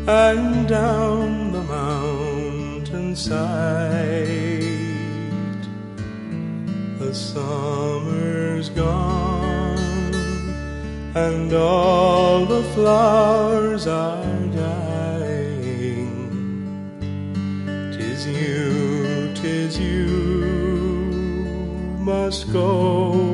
and down the mountainside. The summer's gone, and all the flowers are dying. 'Tis you must go